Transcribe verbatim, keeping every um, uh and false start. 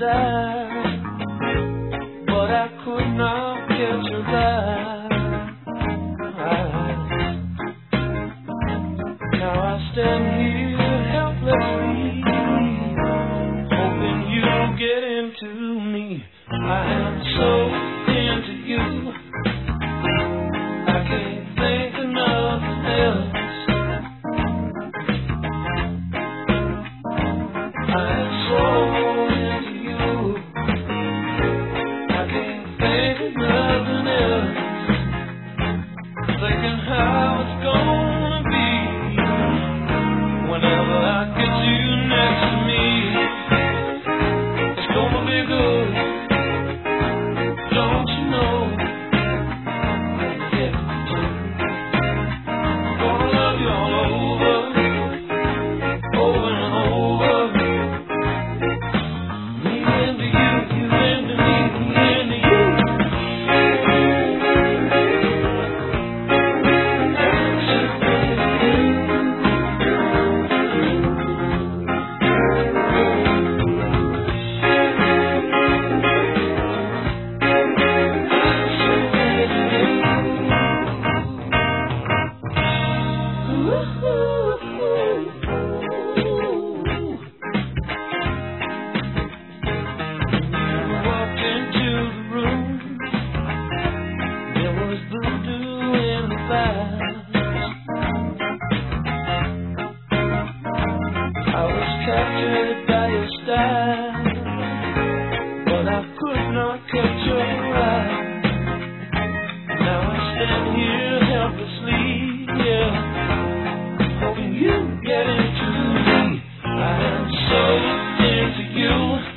side, but I could not catch your eye. Now I stand here helplessly, hoping you'll get into me. I am so into you, I can't think of nothing else. I am so into you, I can't think of nothing else. Thinking how it's gonna be whenever I get you next to me. It's gonna be good, don't you know? Yeah, I'm gonna love you all over, over and over. Me into you, you into me, me into you. I was captured by your style, but I could not catch your eye. Now I stand here helplessly, yeah, hoping you get into me. I am so into you.